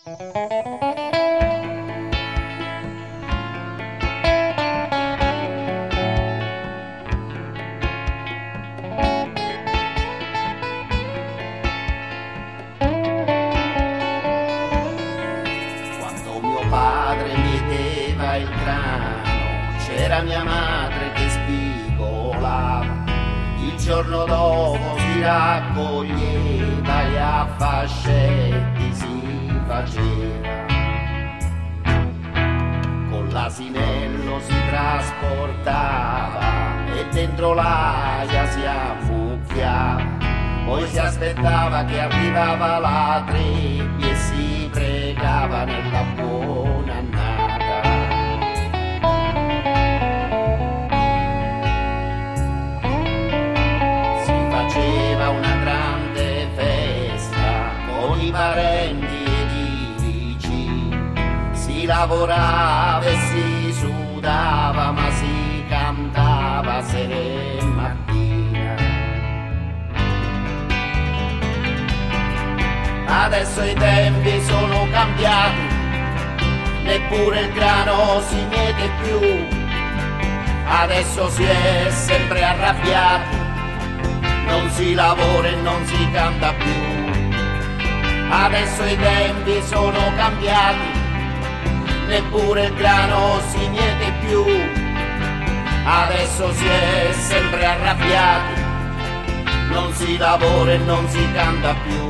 Quando mio padre mieteva il grano, c'era mia madre che spigolava. Il giorno dopo si raccoglieva e a fascetti si faceva. Con l'asinello si trasportava e dentro l'aia si ammucchiava. Poi si aspettava che arrivava la trebbia e si pregava nella buona annata. Si faceva una grande festa con i parenti ed i vicini. Si lavorava e si sudava, ma si cantava sera e mattina. Adesso i tempi sono cambiati, neppure il grano si miete più. Adesso si è sempre arrabbiati, non si lavora e non si canta più. Adesso i tempi sono cambiati, neppure il grano si miete più. Adesso si è sempre arrabbiati, non si lavora e non si canta più.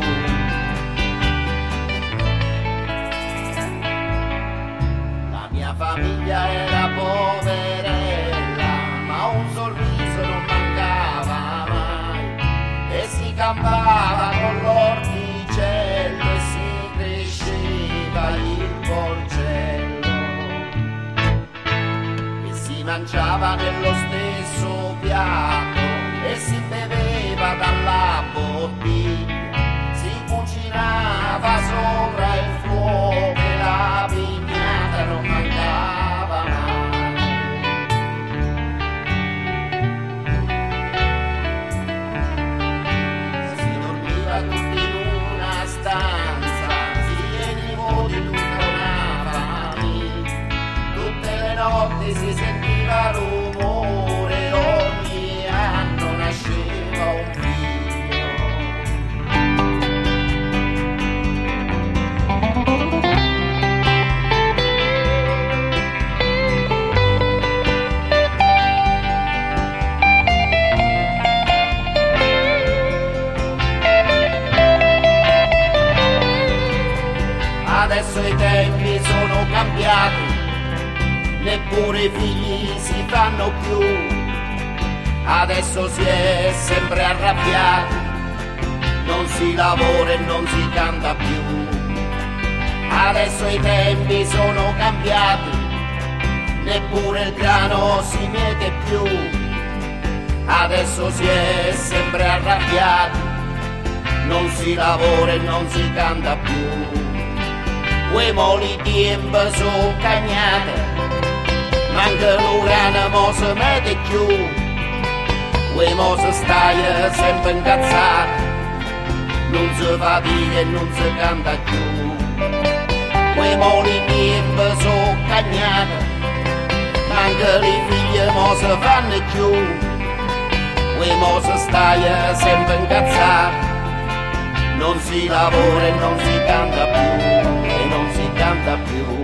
La famiglia era poverella, ma un sorriso non mancava mai, e si campava con l'orticello e si cresceva il porcello, e si mangiava nello stesso piatto e si beveva dalla bottiglia, si cucinava sopra il fuoco e la pignata non mancava mai. Si dormiva tutti in una stanza, zii e nipoti, tutta una famiglia. Tutte le notti si sentiva rumore, ogni anno nasceva un figlio. Adesso i tempi sono cambiati, neppure i figli si fanno più. Adesso si è sempre arrabbiati, non si lavora e non si canta più. Adesso i tempi sono cambiati, neppure il grano si miete più. Adesso si è sempre arrabbiati, non si lavora e non si canta più. Quei moli tempi sono cagnate, manca l'urana mo si mette più. Quei mo si stai sempre incazzati, non si fatica e non si canta più. Quei moli tempi sono cagnate, manca le figlie mo si fanno più. Quei mo si stai sempre incazzati, non si lavora e non si canta più, e non si canta più.